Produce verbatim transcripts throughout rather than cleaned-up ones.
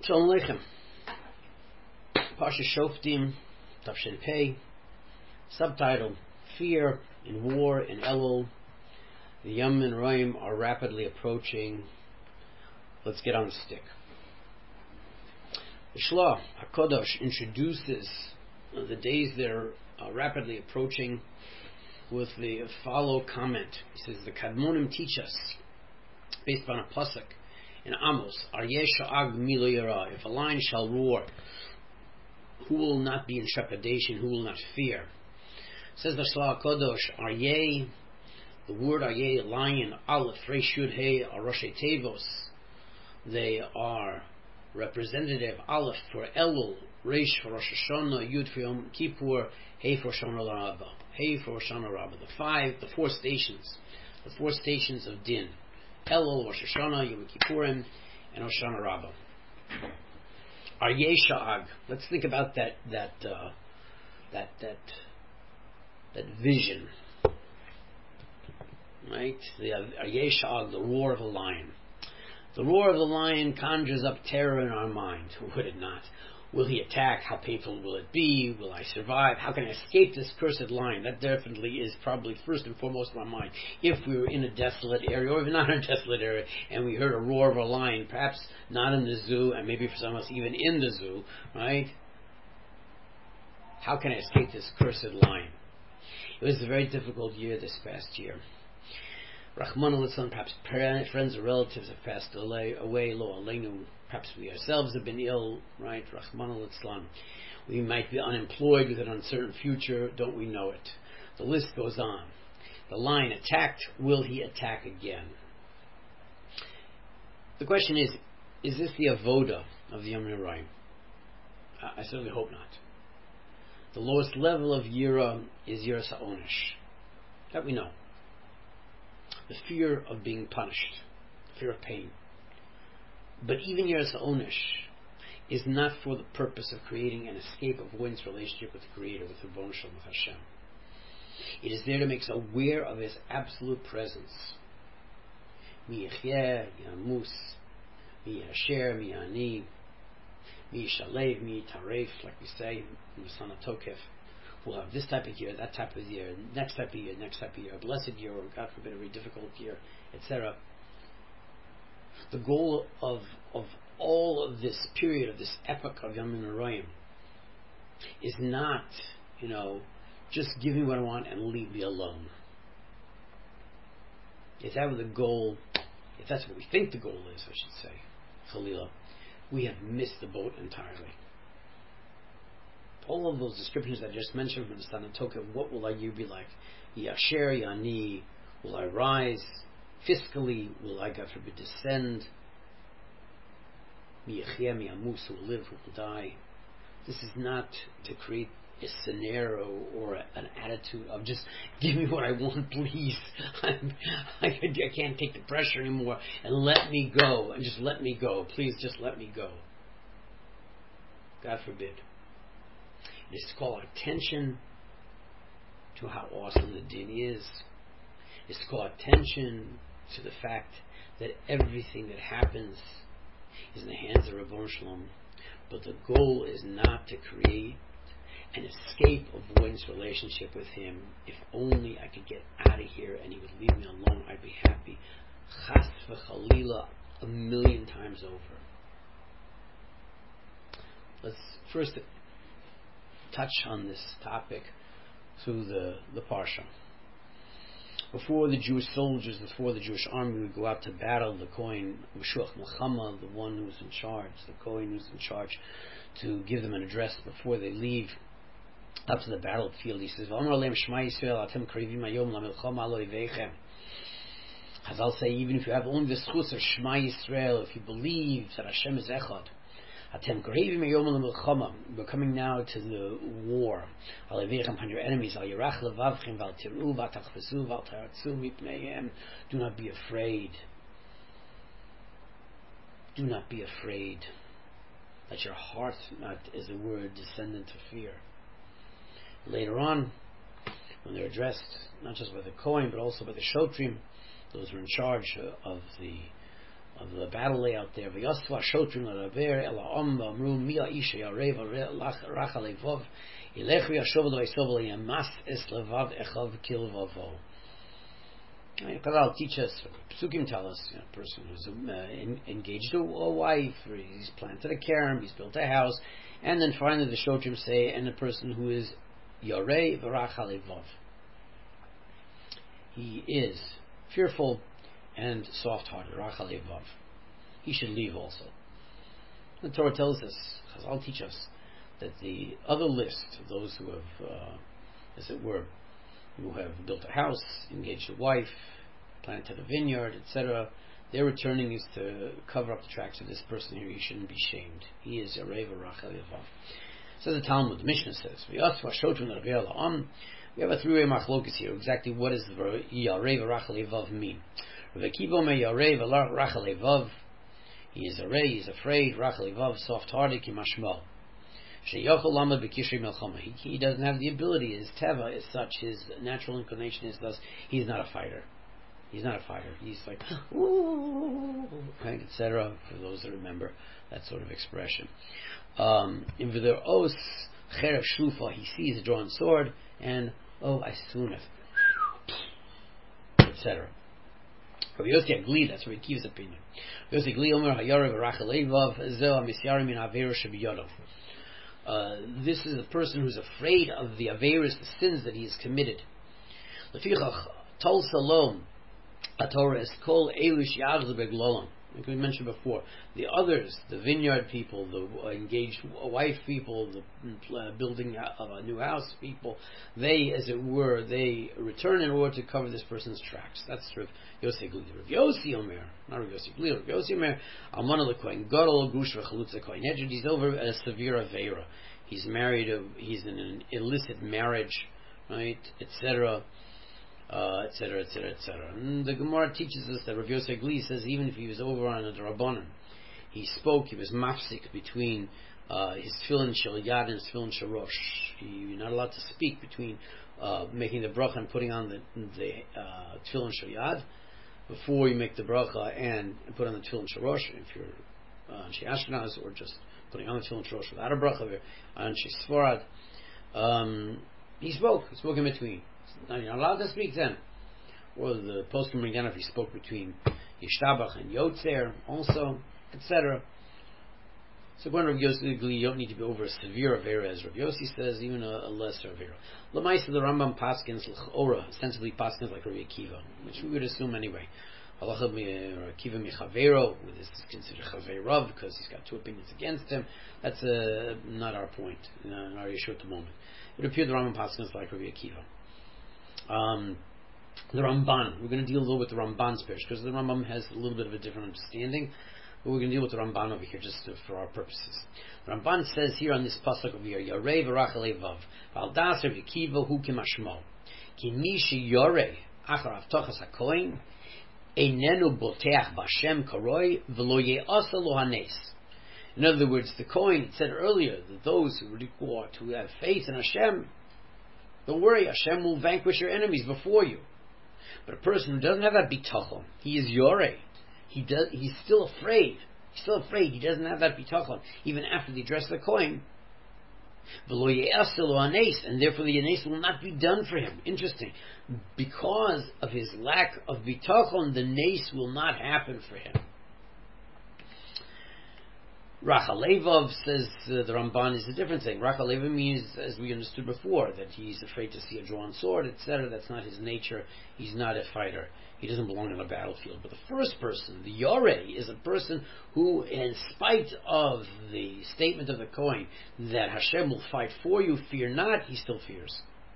Shalom Aleichem. Parsha Shoftim, Tafshin Pei. Subtitle: Fear in War in Elul. The Yom Noraim are rapidly approaching. Let's get on the stick. The Shlah HaKadosh introduces the days that are uh, rapidly approaching with the follow comment. He says, the Kadmonim teach us, based on a pasuk in Amos, Aryeh sha'ag milo yara, if a lion shall roar, who will not be in trepidation, who will not fear? Says the Shlah HaKadosh, Aryeh, the word Aryeh, lion, Aleph, Resh Yud Hey, are Roshei Tevos. They are representative, Aleph for Elul, Resh for Rosh Hashanah, Yud for Yom Kippur, Hey for Shana Rabbah, Hey for Shana Rabbah. The five, the four stations, the four stations of Din: Elul, Rosh Hashanah, Yom Kippurim, and Hoshana Rabbah. Aryeh Sha'ag. Let's think about that that uh, that that that vision, right? The Aryeh Sha'ag, the roar of a lion. The roar of the lion conjures up terror in our mind, would it not? Will he attack? How painful will it be? Will I survive? How can I escape this cursed lion? That definitely is probably first and foremost in our mind. If we were in a desolate area, or if not in a desolate area, and we heard a roar of a lion, perhaps not in the zoo, and maybe for some of us even in the zoo, right? How can I escape this cursed lion? It was a very difficult year this past year. Rahman al-Islam, perhaps friends or relatives have passed away, lo aleinu. Perhaps we ourselves have been ill, right? Rahman al-Islam. We might be unemployed with an uncertain future, don't we know it? The list goes on. The lion attacked, will he attack again? The question is, is this the avoda of the Yom Noraim? I certainly hope not. The lowest level of Yira is Yiras HaOnesh. That we know. The fear of being punished, the fear of pain. But even Yiras HaOnesh is not for the purpose of creating an escape of one's relationship with the Creator, with Ribono Shel Olam, with Hashem. It is there to make us aware of His absolute presence. Mi yechyeh, mi yamus, mi yasher, mi yani, mi yishalev, mi taref, like we say, in the Son of Tokef. We'll have this type of year, that type of year, next type of year, next type of year, a blessed year, or God forbid, a very difficult year, et cetera. The goal of of all of this period, of this epoch of Yom Noraim, is not, you know, just give me what I want and leave me alone. If that was the goal, if that's what we think the goal is, I should say, Chalila, we have missed the boat entirely. All of those descriptions I just mentioned from the Son of Tokef, what will our year be like? Yasher, Yani, will I rise? Fiscally, will I, God forbid, descend? Mi yechyeh, mi yamus, who will live, who will die? This is not to create a scenario or a, an attitude of just give me what I want, please. I'm, I, I can't take the pressure anymore, and let me go, and just let me go. Please, just let me go. God forbid. It is to call attention to how awesome the din is. It's to call attention to the fact that everything that happens is in the hands of Ribono Shel Olam. But the goal is not to create an escape of one's relationship with Him. If only I could get out of here and He would leave me alone, I'd be happy. Chas v'chalila, a million times over. Let's first touch on this topic through the, the Parsha. Before the Jewish soldiers, before the Jewish army would go out to battle, the Kohen, Meshuach Melchama, the one who's in charge, the Kohen who's in charge, to give them an address before they leave up to the battlefield, he says, Chazal say, even if you have only the schus of Shema Yisrael, if you believe that Hashem is Echad, we're coming now to the war. Upon your enemies. Do not be afraid. Do not be afraid. That your heart not, as a word, descend into fear. Later on, when they're addressed, not just by the Kohen, but also by the Shotrim, those who are in charge of the of the battle lay out there. V'yosva shotrim l'raver el ha'am v'amru miya isha yarev racha levov ilech v'yashov l'vaisov l'yamas es levav echav kilvavo. Chazal teach us, Psukim tell us, you know, a person who's uh, in, engaged a, a wife, or he's planted a kerem, he's built a house, and then finally the shotrim say, and a person who is yarei v'racha levov. He is fearful and soft-hearted, racha levov. He should leave also. The Torah tells us, Chazal teach us, that the other list, those who have, uh, as it were, who have built a house, engaged a wife, planted a vineyard, et cetera, their returning is to cover up the tracks of this person here. He shouldn't be shamed. He is yarei v'racha levov. Says the Talmud, the Mishnah says, we have a three-way machlokus here. Exactly what does yarei v'racha levov mean? Rav Akiva omer yarei v'racha levov. He is yarei, he is afraid, racha levov, soft-hearted, kimashmo. Sheyachol lamad b'kishrei melchama. He doesn't have the ability. His teva is such. His natural inclination is thus. He's not a fighter. He's not a fighter. He's like, ooh, right, et cetera. For those that remember that sort of expression. Um, in v'der os cherev shlufa, he sees a drawn sword, and oh, I swoon it, et cetera. Rabbi Yossi Agli, that's Rabbi Akiva's opinion. Rabbi Yossi Agli omer hayarev v'racha levov zeh hamisyarim min aveira shebiyado. Uh, this is a person who's afraid of the averis, the sins that he has committed. Lefichach tol salom atorah es kol elush yagzu beglolam. Like we mentioned before, the others, the vineyard people, the engaged wife people, the uh, building of a new house people, they, as it were, they return in order to cover this person's tracks. That's Rav Yossi Glili. Rav Yossi Omer, not Rav Yossi Glili, Rav Yossi Omer, Almana lekohen gadol gush v'chalutza kohen hedged. He's over a severe avera. He's married. A, he's in an illicit marriage, right, et cetera. Uh, et cetera, et cetera, et cetera. And the Gemara teaches us that Rav Yossi Agli says even if he was over on a Drabanan, he spoke, he was mafsik between uh, his tefillin shel yad and his tefillin shel rosh. You're not allowed to speak between uh, making the bracha and putting on the, the uh, tefillin shel yad before you make the bracha and put on the tefillin shel rosh. If you're uh, Anshe Ashkenaz, or just putting on the tefillin shel rosh without a bracha, or Anshe Sfarad, um, he spoke. He spoke in between. Now you're not allowed to speak then. Or the poskim bring down if he spoke between Yishtabach and Yotzer also, et cetera. So when Rav Yossi Agli, you don't need to be over a severe avera, as Rav Yossi says, even a, a lesser avera. Lamaisa, the Rambam paskins l'chora, ostensibly paskins like Rav Akiva, which we would assume anyway. Halacha Akiva michavero, this is considered chaverav because he's got two opinions against him. That's uh, not our point, not our issue at the moment. It appears the Rambam paskins like Rav Akiva. Um, the Ramban, we're going to deal a little with the Ramban's parish because the Rambam has a little bit of a different understanding, but we're going to deal with the Ramban over here just to, for our purposes. The Ramban says here on this pasuk over here, Yarei v'racha levav v'al das Rav Akiva hu kimashmo ki mi sheyarei achar avtochas hakohen einenu boteach b'Hashem karoi v'lo ye'asa lo hanes. In other words, the Kohen said earlier that those who require to have faith in Hashem, don't worry, Hashem will vanquish your enemies before you. But a person who doesn't have that bitachon, he is yorei. He does. He's still afraid. He's still afraid. He doesn't have that bitachon even after the address of the Kohen. And therefore the anes will not be done for him. Interesting. Because of his lack of bitachon, the nes will not happen for him. Racha levov, says uh, the Ramban, is a different thing. Racha levov means, as we understood before, that he's afraid to see a drawn sword, et cetera. That's not his nature. He's not a fighter. He doesn't belong on a battlefield. But the first person, the Yoreh, is a person who, in spite of the statement of the Kohen that Hashem will fight for you, fear not, he still fears.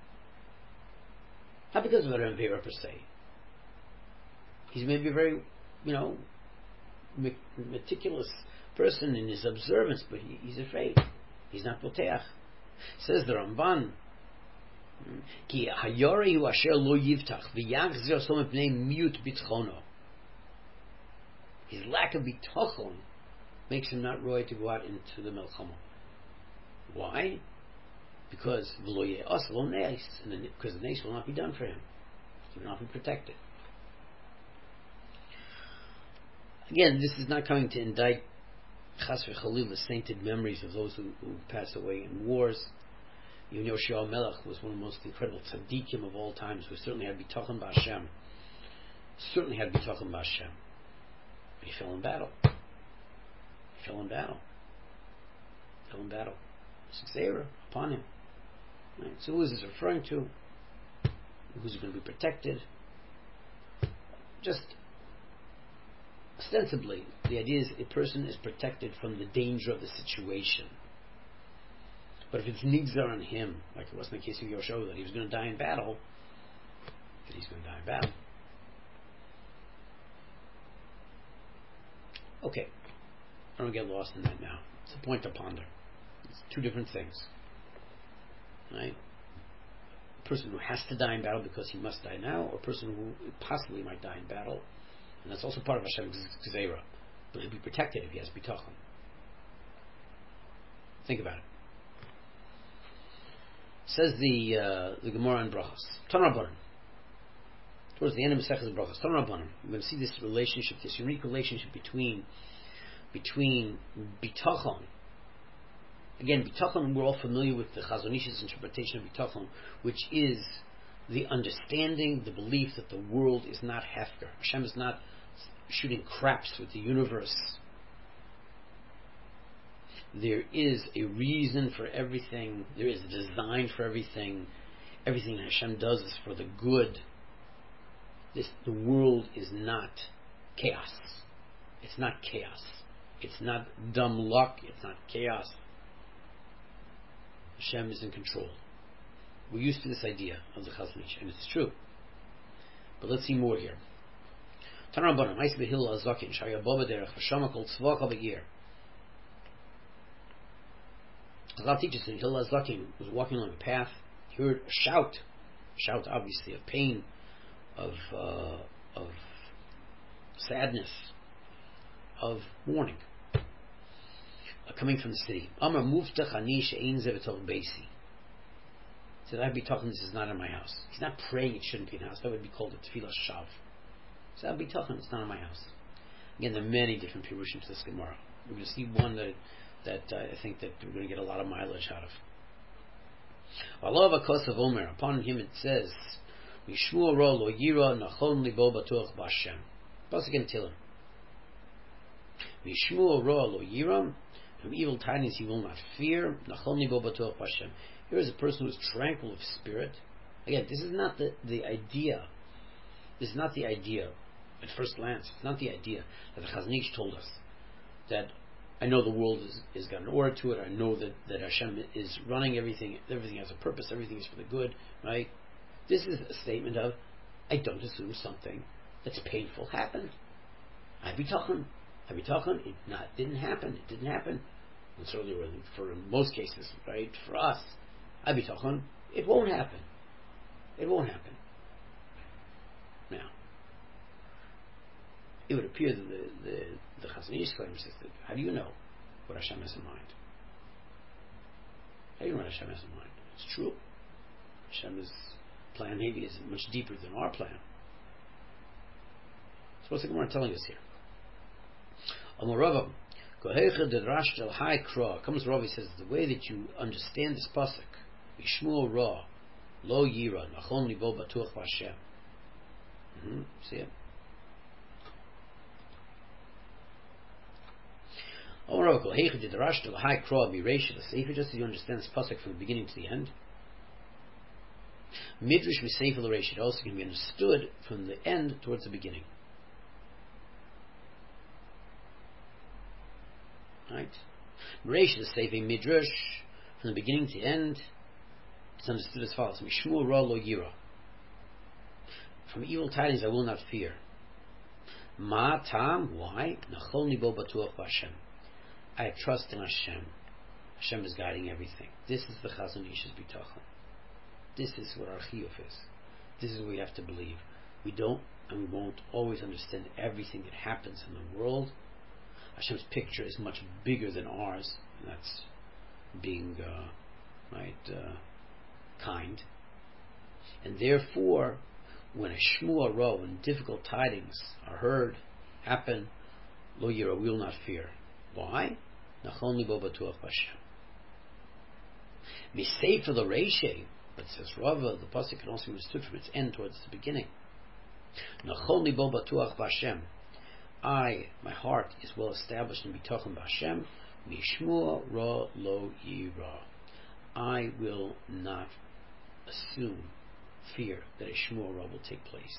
Not because of an Avera per se. He's maybe a very, you know, meticulous person in his observance, but he, he's afraid. He's not poteach. Says the Ramban, Ki hayori hu asher lo yivtach v'yachzir so mepnei miut bitchono. His lack of bitachon makes him not roy to go out into the melchama. Why? Because v'lo ye'as lo neis, because the neis will not be done for him. He will not be protected. Again, this is not coming to indict Chas v'Chalil, the sainted memories of those who, who passed away in wars. Even Yoshua Melech was one of the most incredible tzaddikim of all times, who certainly had bitachon b'Hashem. Certainly had bitachon b'Hashem. But he fell in battle. He fell in battle. He fell in battle. It's Xera upon him. Right? So who is this referring to? Who's going to be protected? Just ostensibly, the idea is a person is protected from the danger of the situation. But if it's nigzar on him, like it was in the case of Yoshua, that he was going to die in battle, then he's going to die in battle. Okay, I don't get lost in that now. It's a point to ponder. It's two different things. Right? A person who has to die in battle because he must die now, or a person who possibly might die in battle, and that's also part of Hashem's Gzeira. But he'll be protected if he has bitachon. Think about it. Says the uh, the Gemara in Brachos. Tanrabanan. Towards the end of Masechus Brachos. Tanrabanan. We're going to see this relationship, this unique relationship between between bitachon. Again, bitachon, we're all familiar with the Chazon Ish's interpretation of bitachon, which is the understanding, the belief that the world is not hefker. Hashem is not shooting craps with the universe. There is a reason for everything. There is a design for everything. Everything Hashem does is for the good. This, the world is not chaos. It's not chaos. It's not dumb luck. It's not chaos. Hashem is in control. We're used to this idea of the Chazon Ish, and it's true. But let's see more here. Tanrabanan, Ma'aseh Hillel Azakin, Shaya Baba Derech, V'shama Kol Tzvach HaBe'ir. Allah teaches that Hillel Azakin was walking along a path. He heard a shout, a shout obviously of pain, of uh, of sadness, of mourning, uh, coming from the city. Amar Muftach Ani She'ein Ze B'toch Beisi. He said, I'd be talking, this is not in my house. He's not praying it shouldn't be in the house. That would be called a Tefillah Shav. He said, I'd be talking, it's not in my house. Again, there are many different pirushim to this Gemara. We're going to see one that that uh, I think that we're going to get a lot of mileage out of. Allah Kosav Omer, upon him it says, Mishmu Ro Lo Yira Nachon Libo Batuach B'Hashem. Pasuk in Tehillim. Mishmu Ro Lo Yira, from evil tidings he will not fear. Nachon Libo Batuach B'Hashem. Here is a person who is tranquil of spirit. Again, this is not the, the idea. This is not the idea. At first glance, it's not the idea that the Chazon Ish told us that I know the world is, is got an order to it. I know that, that Hashem is running everything. Everything has a purpose. Everything is for the good, right? This is a statement of, I don't assume something that's painful happened. I be talking. I be talking. It not didn't happen. It didn't happen. And certainly for in most cases, right? For us, I be talking. It won't happen. It won't happen. Now, it would appear that the the, the Chazon Ish claims is that how do you know what Hashem has in mind? How do you know what Hashem has in mind? It's true. Hashem's plan maybe is much deeper than our plan. So what's the Gemara telling us here? Amar comes Rav, he says the way that you understand this pasuk, Yishmu Ra Lo Yira Nachon Libo Batuach B'Hashem. Mm-hmm. See it? Just so you understand this pasuk from the beginning to the end. Midrash Miseifa L'Reish, it also can be understood from the end towards the beginning. Right? Reish is Seifa Midrash from the beginning to the end. It's understood as follows: Mishmu Ra Lo Yira. From evil tidings I will not fear. Ma Tam, why? Nachol Libo Batuach B'Hashem. I trust in Hashem. Hashem is guiding everything. This is the Chazon Ish's bitachon. This is what our chiyuv is. This is what we have to believe. We don't and we won't always understand everything that happens in the world. Hashem's picture is much bigger than ours, and that's being uh, right uh, kind. And therefore, when a shmua ro, when difficult tidings are heard, happen, Lo yira, we will not fear. Why? Nachon libo batuach b'Hashem. Misei for the Reishe, but says Rava, the pasuk can also be understood from its end towards the beginning. Nachon libo batuach b'Hashem. I, my heart is well established in bitachon b'Hashem. Mishmua ra lo yira. I will not assume, fear that a shmua ra will take place.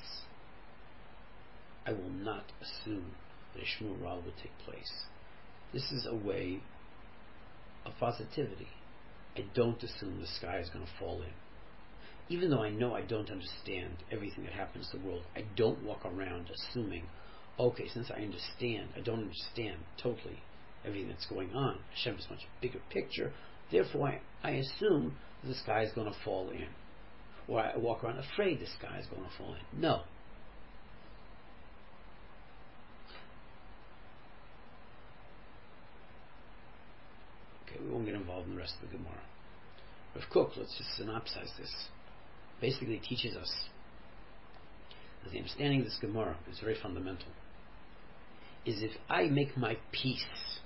I will not assume that a shmua ra will take place. This is a way of positivity. I don't assume the sky is going to fall in. Even though I know I don't understand everything that happens in the world, I don't walk around assuming, okay, since I understand, I don't understand totally everything that's going on. Hashem is a much bigger picture. Therefore, I, I assume the sky is going to fall in. Or I walk around afraid the sky is going to fall in. No. Okay, we won't get involved in the rest of the Gemara. Rav Kook, let's just synopsize this. Basically teaches us that the understanding of this Gemara is very fundamental. Is if I make my peace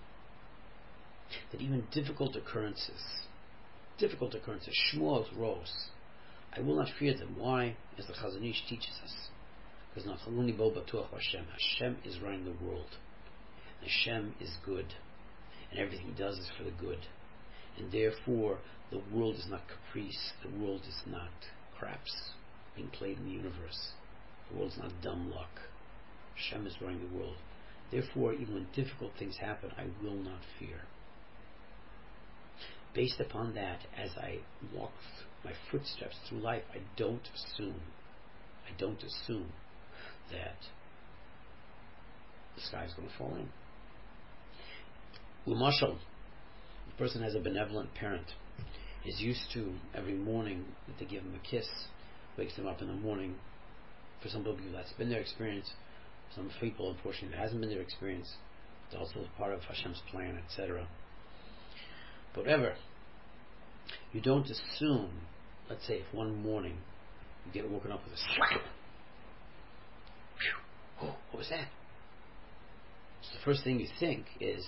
that even difficult occurrences, difficult occurrences, shmuos, ros, I will not fear them. Why? As the Chazon Ish teaches us. Because Nachaluni bo batuach Hashem. Hashem is running the world. And Hashem is good. And everything He does is for the good. And therefore, the world is not caprice. The world is not craps being played in the universe. The world is not dumb luck. Hashem is running the world. Therefore, even when difficult things happen, I will not fear. Based upon that, as I walk my footsteps through life, I don't assume, I don't assume that the sky is going to fall in. Umashal, the person has a benevolent parent, is used to every morning that they give him a kiss, wakes them up in the morning. For some people that's been their experience. Some people, unfortunately, it hasn't been their experience. It's also part of Hashem's plan, et cetera. But whatever, you don't assume, let's say if one morning you get woken up with a slap. Whew, oh, what was that? So the first thing you think is,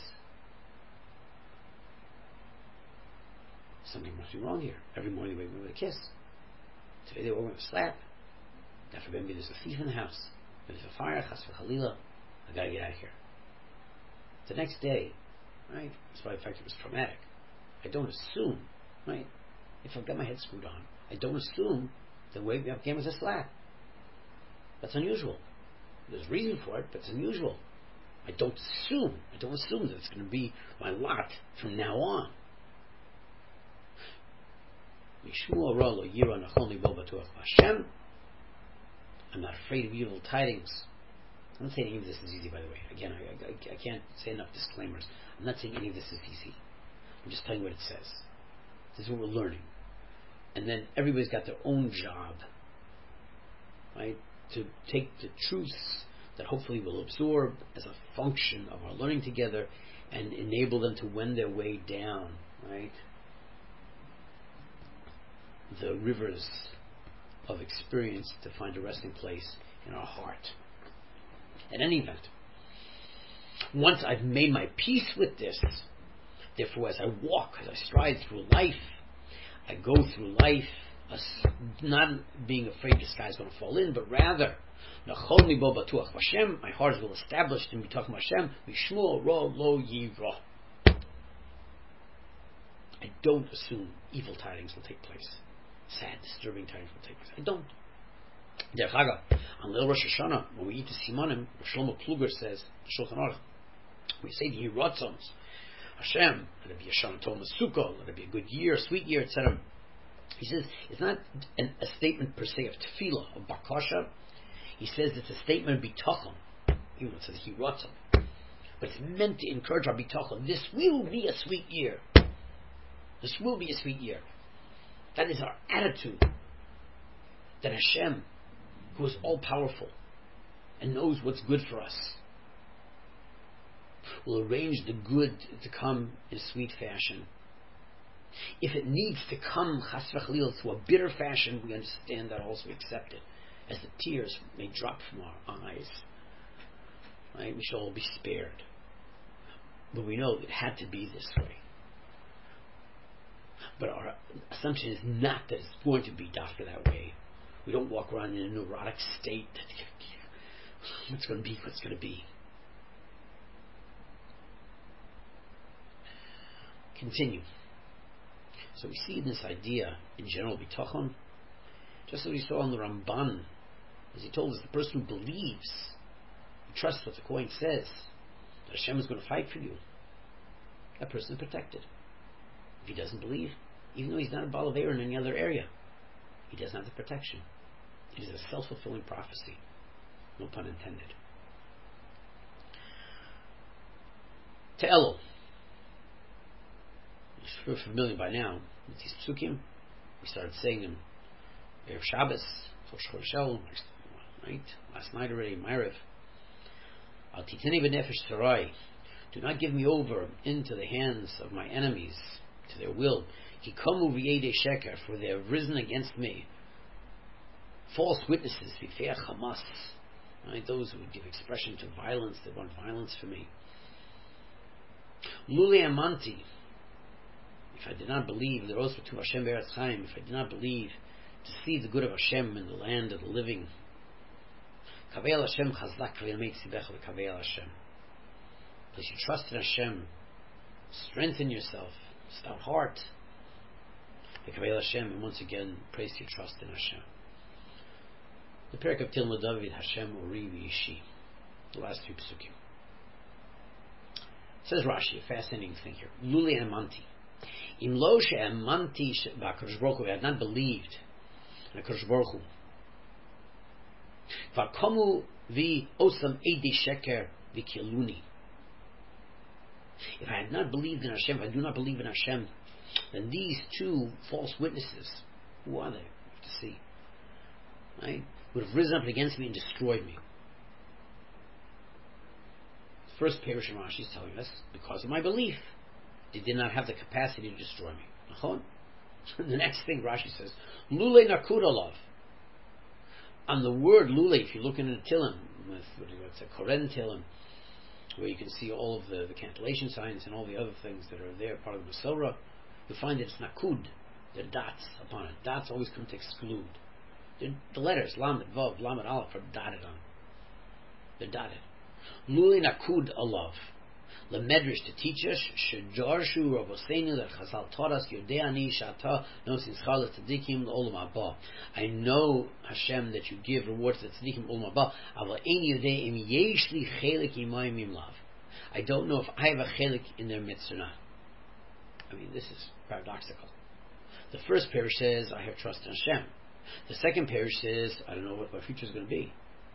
something must be wrong here. Every morning they wake me with a kiss. Today they woke me with a slap. God forbid, maybe there's a thief in the house. Maybe there's a fire, chas v'chalila. I gotta get out of here. The next day, right, despite the fact it was traumatic, I don't assume, right, if I've got my head screwed on, I don't assume the wake me up again was a slap. That's unusual. There's reason for it, but it's unusual. I don't assume, I don't assume that it's going to be my lot from now on. I'm not afraid of evil tidings. I'm not saying any of this is easy, by the way. Again, I, I, I can't say enough disclaimers. I'm not saying any of this is easy. I'm just telling you what it says. This is what we're learning. And then everybody's got their own job, right? To take the truths that hopefully we'll absorb as a function of our learning together and enable them to wend their way down, right? The rivers of experience to find a resting place in our heart. In any event, once I've made my peace with this, therefore as I walk, as I stride through life, I go through life not being afraid the sky is going to fall in, but rather, my heart is well established in Bitachon Hashem, Mishmua Ra Lo Yira. I don't assume evil tidings will take place. Sad, disturbing tidings will take place. I don't. Derech Hagav, on Leil Rosh Hashanah, when we eat the Simanim, Shlomo Kluger says, Shulchan Aruch, we say the Yiratzons, Hashem, let it be a Shana Tov Sukkah, let it be a good year, a sweet year, et cetera. He says it's not an, a statement per se of tefillah, of bakasha. He says it's a statement of bitachon. Even though it says Yiratzon, but it's meant to encourage our bitachon. This will be a sweet year. This will be a sweet year. That is our attitude. That Hashem, who is all powerful and knows what's good for us, will arrange the good to come in a sweet fashion. If it needs to come chas v'chalil to a bitter fashion, we understand that also, we accept it, as the tears may drop from our eyes. Right? We shall all be spared. But we know it had to be this way. But our assumption is not that it's going to be dafka that way. We don't walk around in a neurotic state. What's going to be, what's going to be. Continue. So we see this idea in general bitachon, just as we saw in the Ramban, as he told us, the person who believes, who trusts what the Kohen says, that Hashem is going to fight for you, that person is protected. If he doesn't believe, even though he's not a balaveir in any other area, he doesn't have the protection. It is a self-fulfilling prophecy. No pun intended. Te'elo. You're familiar by now with these psukim. We started saying them Erev Shabbos, for Shol, right? Last night already, Ma'ariv. Al titeni b'nefesh sarai. Do not give me over into the hands of my enemies, to their will. Kikomu v'yedei sheker, for they have risen against me. False witnesses, v'feach Hamas, right? Those who give expression to violence, they want violence for me. Lule amanti. If I did not believe the Rose to Hashem Be'eretz Chaim, if I did not believe to see the good of Hashem in the land of the living, Kaveil Hashem chazak v'yameit sibecha v'kaveil Hashem. Place your trust in Hashem, strengthen yourself, stout heart, v'kaveil Hashem, and once again place your trust in Hashem. The Perek of Tilma David, Hashem Ori V'ishi, the last two psukim. Says Rashi, a fascinating thing here. Lule amanti. Im lo she'amanti b'HaKadosh Baruch Hu, I had not believed in HaKadosh Baruch Hu. V'komu v'osam eidei sheker v'kiluni. If I had not believed in Hashem, if I do not believe in Hashem, then these two false witnesses, who are they? We have to see. Right? Would have risen up against me and destroyed me. First Perush Rashi is telling us, because of my belief, they did not have the capacity to destroy me. The next thing Rashi says, Lule nakud alav. On the word Lule, if you look in the Tilim, it's a Koren Tilim, where you can see all of the, the cantillation signs and all the other things that are there, part of the Masorah, you find that it's nakud. There are dots upon it. Dots always come to exclude. They're, the letters, Lamed, Vav, Lamed, Aleph, are dotted on. They're dotted. Lule nakud alav. The Medrash to teach us, Shejarshu Rabosenu that Chazal taught us, Yodeani Shata Nosin Schala Tzadikim Olam Haba. I know, Hashem, that you give rewards to Tzadikim Olam Haba. Aval Ein Yodei Im Yeshli Chelik Imayim Imlav. I don't know if I have a chelik in their midst or not. I mean, this is paradoxical. The first parish says, I have trust in Hashem. The second parish says, I don't know what my future is going to be.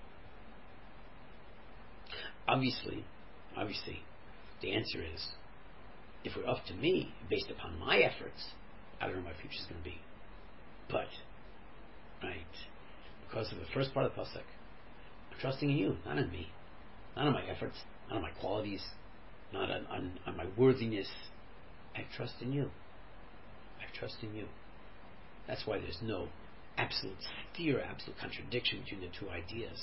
Obviously, obviously, the answer is, if it were up to me, based upon my efforts, I don't know what my future is going to be. But, right, because of the first part of the pasuk, I'm trusting in you, not in me, not in my efforts, not in my qualities, not on, on, on my worthiness. I trust in you. I trust in you. That's why there's no absolute steer, absolute contradiction between the two ideas.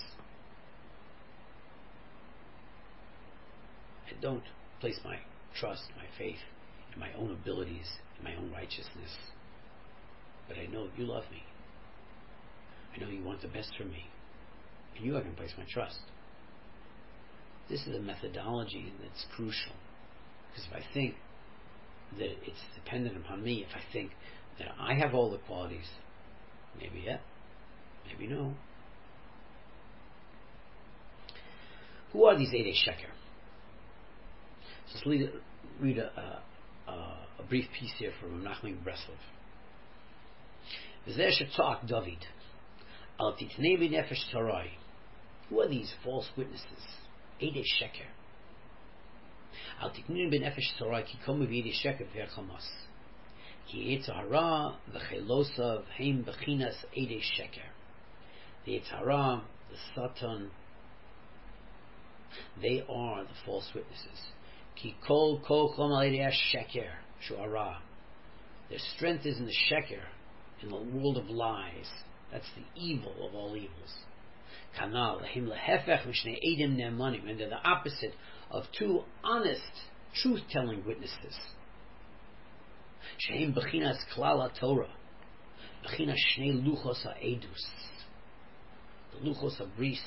I don't place my trust, my faith in my own abilities, in my own righteousness. But I know you love me. I know you want the best for me. And you I can place my trust. This is a methodology that's crucial. Because if I think that it's dependent upon me, if I think that I have all the qualities, maybe yeah, maybe no. Who are these Eidei Sheker? So let's read, read a, a, a brief piece here from Nachman Breslov. V'zeh shetzak David al titnei b'nefesh sarai. Who are these false witnesses? Eidei Sheker. Al titnei b'nefesh sarai ki komu v'eidei sheker v'er chamas. Ki yetzer hara v'chelosav heim b'chinas Eidei Sheker. The yetzer hara, the Satan, they are the false witnesses. Ki kol kochlom al sheker shu'ara. Their strength is in the sheker, in the world of lies. That's the evil of all evils. Kanal him lehefech mishnei edim ne'emanim, and they're the opposite of two honest, truth-telling witnesses. Shehem Bechinas Klal HaTorah, Bechinas Shnei Luchos HaEdus, the Luchos HaBris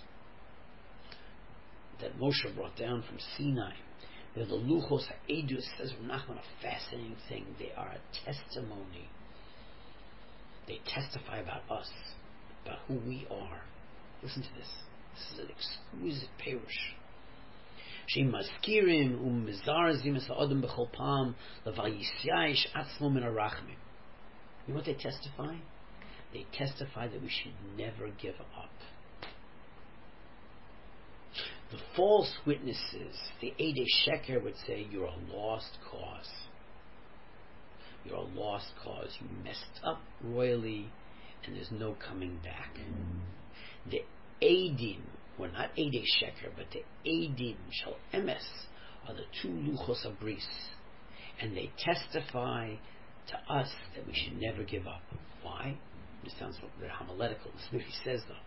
that Moshe brought down from Sinai. They're the Luchos HaEdus, says Nachman, a fascinating thing. They are a testimony. They testify about us, about who we are. Listen to this. This is an exquisite perush. Sheim mazkirim u'mizarzim es ha'odem b'chol pam leval yisyayish atzmo min harachmim. You know what they testify? They testify that we should never give up. The false witnesses, the Eidei Sheker, would say you're a lost cause. You're a lost cause. You messed up royally, and there's no coming back. The Eidim, well, not Eidei Sheker, but the Eidim Shel Emes are the two Luchos HaBris, and they testify to us that we should never give up. Why? This sounds very homiletical. This is what he says, though.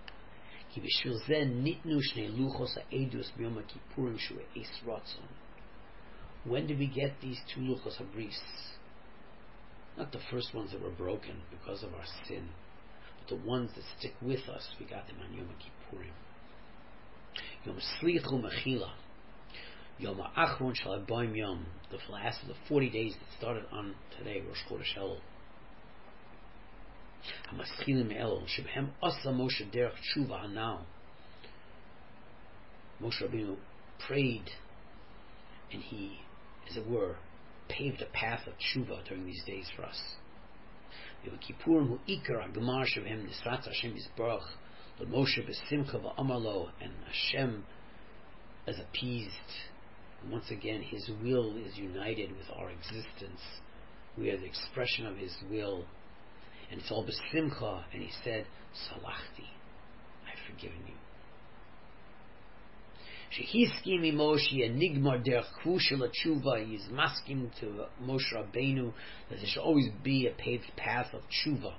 When did we get these two Luchos HaBris? Not the first ones that were broken because of our sin, but the ones that stick with us. We got them on Yom Kippurim. Yom Slichu Mechila, Yom Achron Shel Habayim Yom, the last of the forty days that started on today, Rosh Chodesh Elul. Hamaschilim Elul Shebhem Asa Moshe Derech Tshuva Hanal. Moshe Rabbeinu prayed, and he, as it were, paved a path of tshuva during these days for us. Yom Kippurim hu ikar hagmar shebhem nisrat Hashem yisbarach l'Moshe b'simcha v'amarlo, and Hashem is appeased. And once again, His will is united with our existence. We are the expression of His will, and it's all b'simcha. And He said, "Salachti, I've forgiven you." Shehiskimi Moshe enigmar derech krushel tshuva. He is masking to Moshe Rabbeinu that there should always be a paved path of tshuva.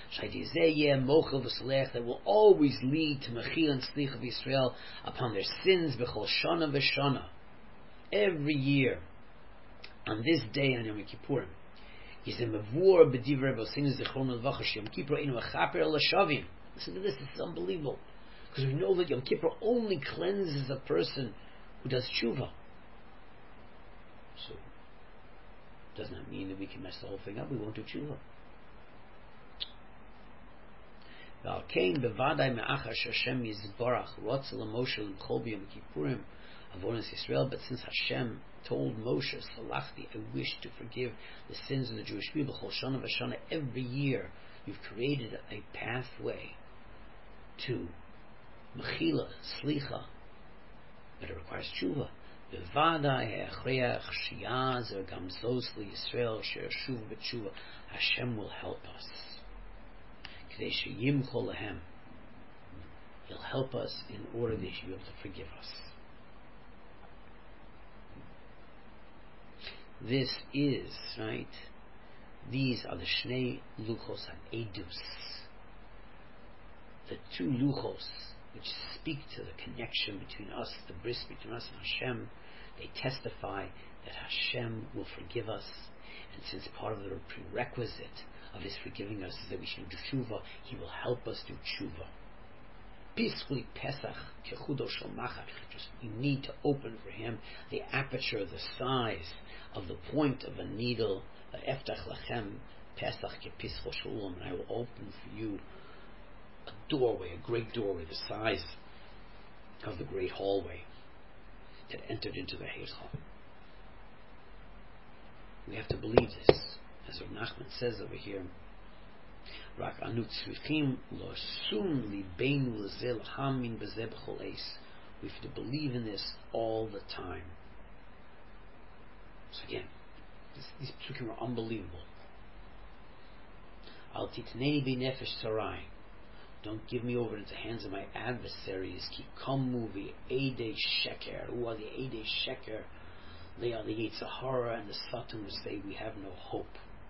That will always lead to mechil and slich of Israel upon their sins b'chol shana v'shana. Every year, on this day on Yom Kippurim, Yizem mavur b'divrei b'osin zichron l'vachash Yom Kippur inu achaper l'shavim. Listen to this. This is unbelievable. Because we know that Yom Kippur only cleanses a person who does tshuva. So, does not mean that we can mess the whole thing up. We won't do tshuva. V'alkein bevadai me'achar Hashem yizbarach rotz l'Moshe l'mchol b'Yom Kippurim avodas Yisrael. But since Hashem told Moshe, "Salachti, I wish to forgive the sins of the Jewish people, b'chol shana v'shana," every year you've created a pathway to Mechila, Slicha, but it requires tshuva. Bevadai hechreach shiyaz or gamzos liYisrael she'ashuv b'tshuva. Hashem will help us. K'dei sheyimchol lahem. He'll help us in order that He should be able to forgive us. This is, right, these are the Shnei Luchos HaEdus. The two Luchos which speak to the connection between us, the bris between us and Hashem. They testify that Hashem will forgive us, and since part of the prerequisite of His forgiving us is that we should do tshuva, He will help us do tshuva. Peacefully Pesach kechudo shel machar. Just we need to open for Him the aperture, the size of the point of a needle. Eftach lachem Pesach kepischo shel ulam, and I will open for you a doorway, a great doorway, the size of the great hallway that entered into the Heichal. We have to believe this, as Rav Nachman says over here. Rak anu tzrichim lo sum libeinu l'zeh l'hamin b'zeh b'chol eis. We have to believe in this all the time. So again, this, these psukim are unbelievable. Al titnei b'nefesh sarai. Don't give me over into the hands of my adversaries. Ki kamu v'eidei sheker. Who are the eidei sheker? They are the Yetzer Hara and the Satan, who say we have no hope.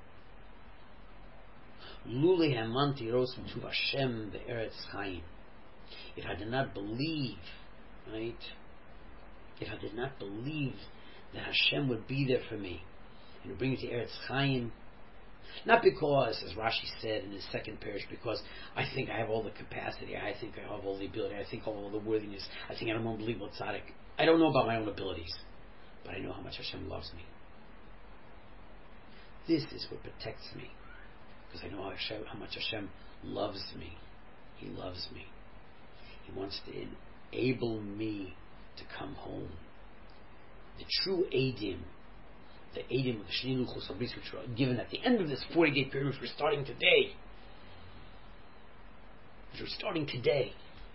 Luli hamanti ros mituv Hashem be'eretz chaim. If I did not believe, right? If I did not believe that Hashem would be there for me and would bring me to Eretz Chaim. Not because, as Rashi said in his second parish, because I think I have all the capacity, I think I have all the ability, I think I have all the worthiness, I think I'm an unbelievable tzaddik. I don't know about my own abilities, but I know how much Hashem loves me. This is what protects me, because I know how, Hashem, how much Hashem loves me. He loves me. He wants to enable me to come home. The true Eidim, the Eidim of the Shnei Luchos HaBris, which were given at the end of this forty-day period, which we're starting today, which we're starting today.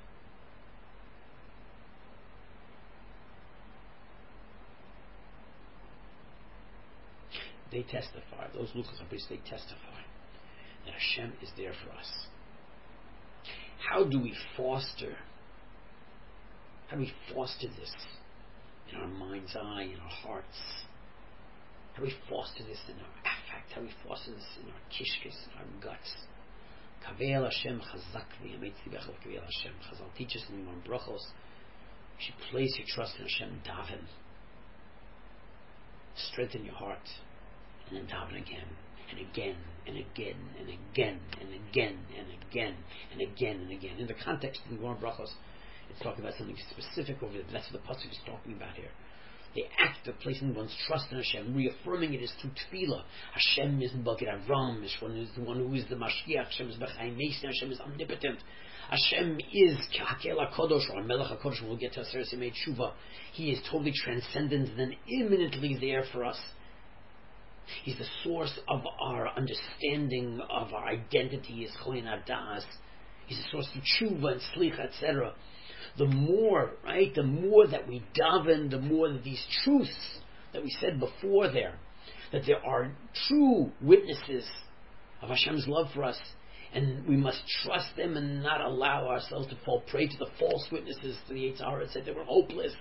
They testify, those Luchos HaBris, they testify that Hashem is there for us. How do we foster, how do we foster this in our mind's eye, in our hearts? How do we foster this in our affect? How do we foster this in our kishkis, in our guts? Kavel Hashem chazakli, ametzli bechel kavel Hashem. Chazal teaches in Imam Brachos, you should place your trust in Hashem, daven. Strengthen your heart, and then daven again, and again, and again, and again, and again, and again, and again, and again. In the context of the Gemara Brachos, it's talking about something specific over there. That's what the pasuk is talking about here. The act of placing one's trust in Hashem, reaffirming it, is through tefillah. Hashem is Bagir Avram. Hashem is the one who is the Mashiach. Hashem is B'chaim Meis. Hashem is omnipotent. Hashem is Hakel HaKadosh, or Melech HaKadosh. We'll get to Aseret Yemei Tshuva. He is totally transcendent and imminently there for us. He's the source of our understanding of our identity as Choyin Adas. He's the source of Tshuva and Slicha, et cetera. The more, right, the more that we daven, the more that these truths that we said before there, that there are true witnesses of Hashem's love for us, and we must trust them and not allow ourselves to fall prey to the false witnesses, to the Yetzer Hara that said they were hopeless.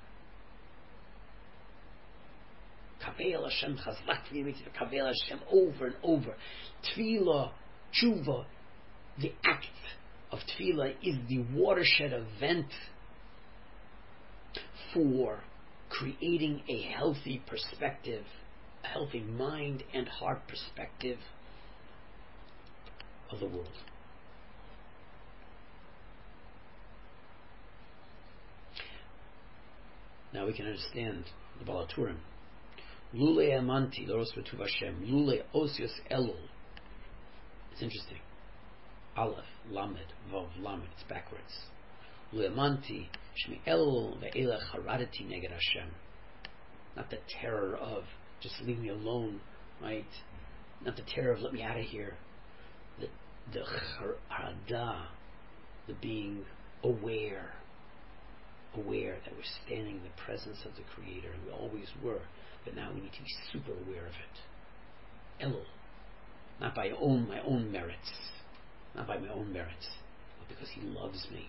Kavel Hashem chazak v'yemitzvah, Kavel Hashem over and over. Tefillah, Tshuva, the act of tefillah is the watershed event for creating a healthy perspective, a healthy mind and heart perspective of the world. Now we can understand the Baal HaTurim. Lule amanti loros v'tuv Hashem, lule osios elul. It's interesting. Aleph, Lamed, Vav, Lamed. It's backwards. Lu'emanti, Shmi El, Ve'ela Charadati Neged Hashem. Not the terror of just leave me alone, right? Not the terror of let me out of here. The the Charada, the being aware, aware that we're standing in the presence of the Creator, and we always were, but now we need to be super aware of it. Elul, not by own my own merits. Not by my own merits, but because He loves me.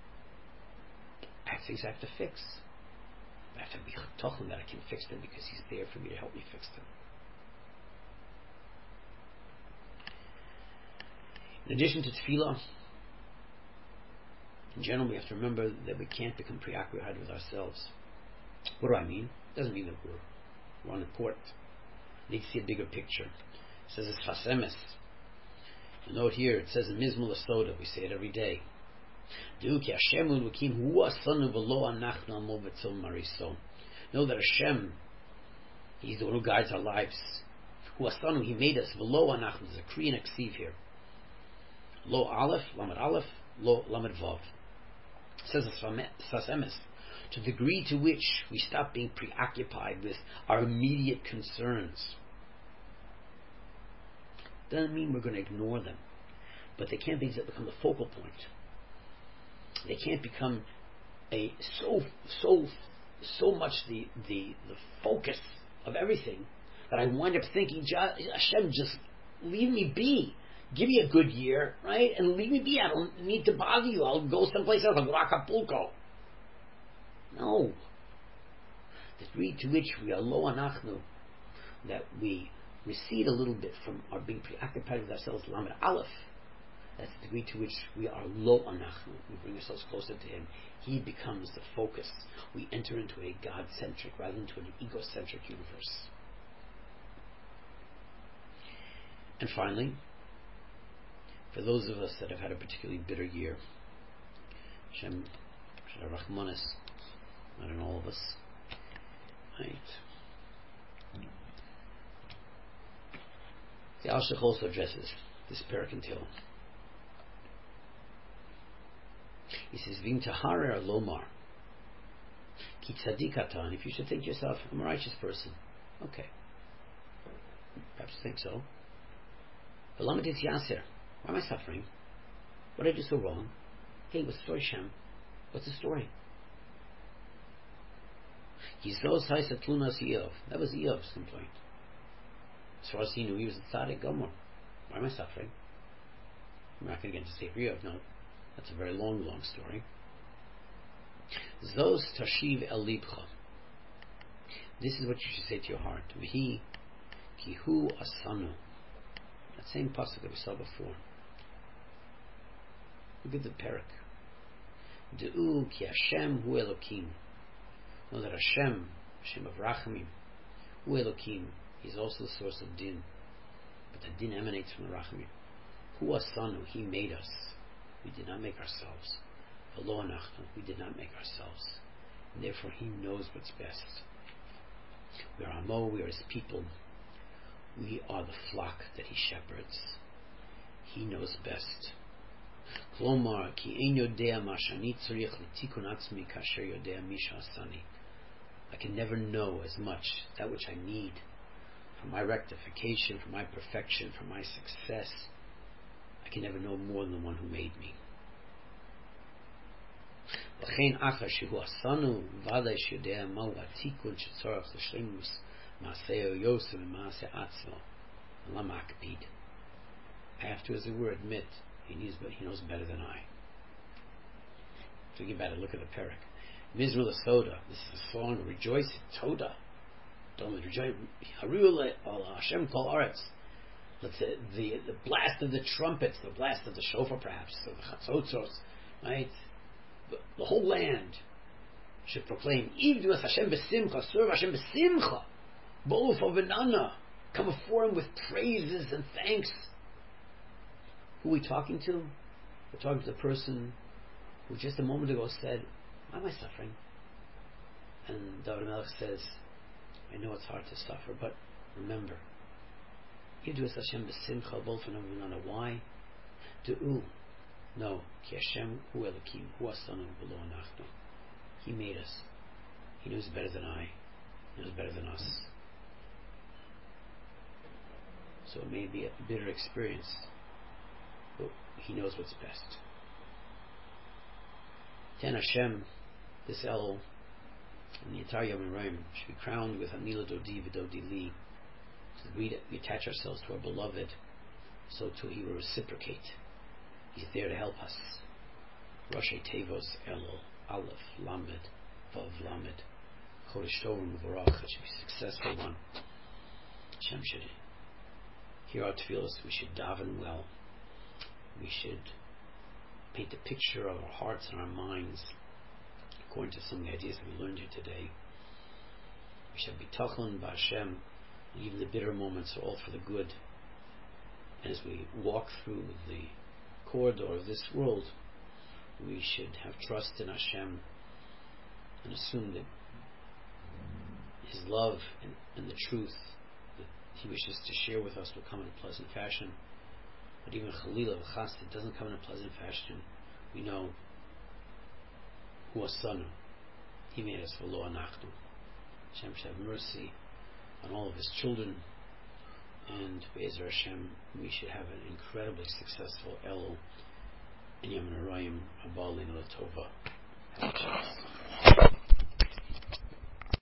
I have things I have to fix. I have to be talking that I can fix them because He's there for me to help me fix them. In addition to tefillah, in general, we have to remember that we can't become preoccupied with ourselves. What do I mean? It doesn't mean that we're, we're unimportant. We need to see a bigger picture. It says it's fasemes. You note here, it says in Mizmul Asoda, we say it every day. Know that Hashem, He's the one who guides our lives. He made us. There's a Korean Aksiv here. Lo Aleph, Lamed Aleph, Lo Lamed Vav. It says it's to the degree to which we stop being preoccupied with our immediate concerns. Doesn't mean we're going to ignore them, but they can't be that become the focal point. They can't become a so so so much the the the focus of everything that I wind up thinking, Hashem, just leave me be. Give me a good year, right, and leave me be. I don't need to bother you. I'll go someplace else. I'll go to Acapulco. No. The degree to which we are lo anachnu, that we recede a little bit from our being preoccupied with ourselves, Lamed Aleph, That's the degree to which we are lo anachnu. We bring ourselves closer to Him. He becomes the focus. We enter into a God-centric rather than into an egocentric universe. And finally, for those of us that have had a particularly bitter year, Hashem should have Rahmanis, not in all of us. Right? The Alshich also addresses this parak in Tehillim. He says, "V'im taharer lomar ki tzadik ata." And if you should think to yourself, "I'm a righteous person," okay, perhaps think so. But lama dit yaser. Why am I suffering? What did I do so wrong? Hey, what's the story, Shem? What's the story? Yizos haisa tlunas Eov. That was Eov's complaint. As far as he knew, he was a tzaddik gomer. Why am I suffering? I'm not going to get into Sefer Eov. No, that's a very long, long story. Zos tashiv el libcha. This is what you should say to your heart. V'hi kihu asanu. That same pasuk that we saw before. Look at the parak. De'u ki Hashem hu Elokim. Know that Hashem, Hashem of Rachamim, hu Elokim, He's also the source of din. But the din emanates from the Rachamim. Hu asanu, He made us. We did not make ourselves. V'lo anachnu, we did not make ourselves. And therefore He knows what's best. We are Amo, we are His people. We are the flock that He shepherds. He knows best. Klomar ki ein yodea ma shani tzarich litikun atzmi kasher yodea misha asani. I can never know as much that which I need for my rectification, for my perfection, for my success. I can never know more than the one who made me. L'chein achar shehu asanu v'adai sheyodea mahu atikun shetzorach l'shleimus Maaseo Yosef and Maase Atzmo Lama Akpid. I have to, as it were, admit he knows, he knows better than I. Thinking about it, look at the parak. Mizmor Soda. This is a song of rejoicing. Toda. Don't rejoice. Harul Allah Hashem Kol Aretz. Let's say the the blast of the trumpets, the blast of the shofar, perhaps, of the chatzotzos, right? The, the whole land should proclaim. Ivdu es Hashem besimcha. Serve Hashem besimcha. Both of Anana, come before Him with praises and thanks. Who are we talking to? We're talking to the person who just a moment ago said, "Why am I suffering?" And David Melech says, "I know it's hard to suffer, but remember, Yiddu es Hashem b'simcha both of Anana." Why? Du'u, no, ki Hashem hu Elokim, hu asanu v'lo anachnu. He made us. He knows better than I. He knows better than us. So it may be a bitter experience, but He knows what's best. Ten Hashem, this El, and the entire Yom Rayim should be crowned with Anila Dodi V'Dodi Li. So that we, we attach ourselves to our beloved, so too He will reciprocate. He's there to help us. Roshei Tevos Elul Aleph Lamed Vav Lamed Chodesh Tovim V'Varach. It should be a successful one. Hashem should hear our tefillos. We should daven well. We should paint a picture of our hearts and our minds according to some of the ideas that we learned here today. We should be tachon b'Hashem, and even the bitter moments are all for the good. And as we walk through the corridor of this world, we should have trust in Hashem and assume that His love and, and the truth that He wishes to share with us will come in a pleasant fashion. But even Chalila v'chas, it doesn't come in a pleasant fashion. We know Hu Asanu. He made us v'lo anachnu. Hashem should have mercy on all of His children, and Be'ezer Hashem, we should have an incredibly successful Elul and Yom Narayim Abba Lina Latova.